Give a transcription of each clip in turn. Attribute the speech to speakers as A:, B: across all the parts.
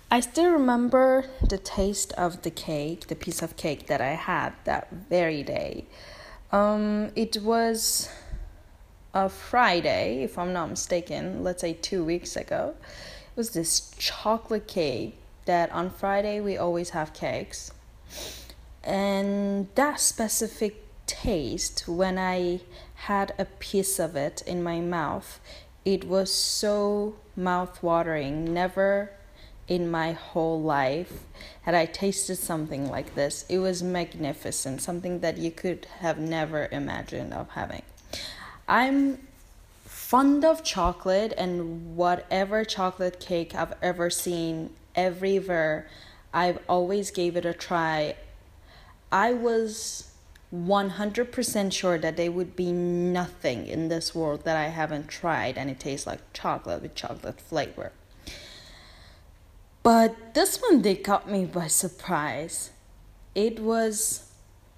A: I still remember the taste of the cake, the piece of cake that I had that very day. It was a Friday, if I'm not mistaken, let's say 2 weeks ago. It was this chocolate cake that on Friday we always have cakes. And that specific taste, when I had a piece of it in my mouth, it was so mouth-watering. Never in my whole life had I tasted something like this. It was magnificent, something that you could have never imagined of having. I'm fond of chocolate, and whatever chocolate cake I've ever seen everywhere, I've always gave it a try. I was 100% sure that there would be nothing in this world that I haven't tried and it tastes like chocolate with chocolate flavor. But this one, they caught me by surprise. It was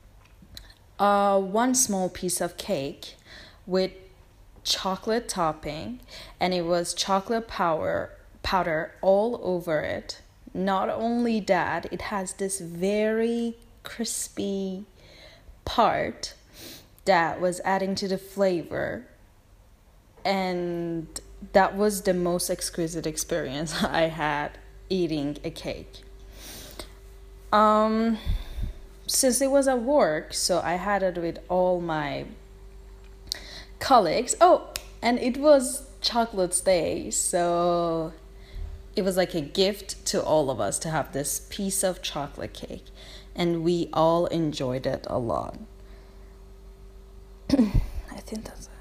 A: one small piece of cake with chocolate topping, and it was chocolate powder all over it. Not only that, it has this very crispy part that was adding to the flavor, and that was the most exquisite experience I had eating a cake. Um, since it was at work, so I had it with all my colleagues. Oh, and it was Chocolate's Day, so it was like a gift to all of us to have this piece of chocolate cake, and we all enjoyed it a lot. I think that's it.